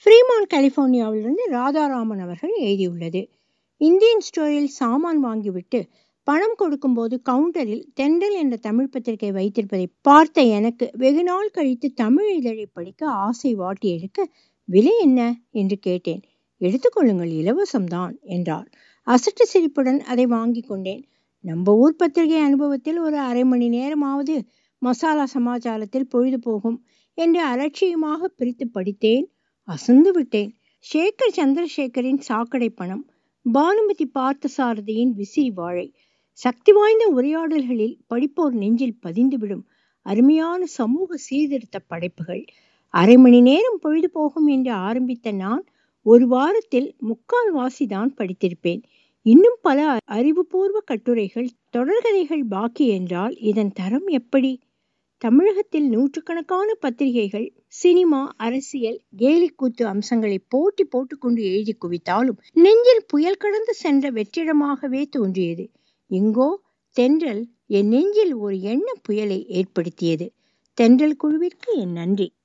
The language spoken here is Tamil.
ஃப்ரீமான் கலிபோர்னியாவிலிருந்து ராதாராமன் அவர்கள் எழுதியுள்ளது. இந்தியன் ஸ்டோரில் சாமான் வாங்கிவிட்டு பணம் கொடுக்கும்போது கவுண்டரில் தென்றல் என்ற தமிழ் பத்திரிகை வைத்திருப்பதை பார்த்த எனக்கு வெகு நாள் கழித்து தமிழ் இதழை படிக்க ஆசை வாட்டி எடுக்க, விலை என்ன என்று கேட்டேன். எடுத்துக்கொள்ளுங்கள், இலவசம்தான் என்றார். அசட்டு சிரிப்புடன் அதை வாங்கி கொண்டேன். நம்ம ஊர் பத்திரிகை அனுபவத்தில் ஒரு அரை மணி நேரமாவது மசாலா சமாச்சாரத்தில் பொழுது போகும் என்று அலட்சியமாக பிரித்து படித்தேன். அசந்து விட்டேன். சேகர் சந்திரசேகரின் சாக்கடை பணம், பானுமதி பார்த்தசாரதியின் விசிறி வாழை, சக்தி வாய்ந்த உரையாடல்களில் படிப்போர் நெஞ்சில் பதிந்துவிடும் அருமையான சமூக சீர்திருத்த படைப்புகள். அரை மணி நேரம் பொழுது போகும் என்று ஆரம்பித்த நான் ஒரு வாரத்தில் 3/4 வாசிதான் படித்திருப்பேன். இன்னும் பல அறிவுபூர்வ கட்டுரைகள், தொடர்கதைகள் பாக்கி என்றால் இதன் தரம் எப்படி? தமிழகத்தில் நூற்றுக்கணக்கான பத்திரிகைகள் சினிமா, அரசியல், கேலிக்கூத்து அம்சங்களை போட்டி போட்டுக்கொண்டு எழுதி குவித்தாலும் நெஞ்சில் புயல் கடந்து சென்ற வெற்றிடமாகவே தோன்றியது. இங்கோ தென்றல் என் நெஞ்சில் ஒரு எண்ண புயலை ஏற்படுத்தியது. தென்றல் குழுவிற்கு என் நன்றி.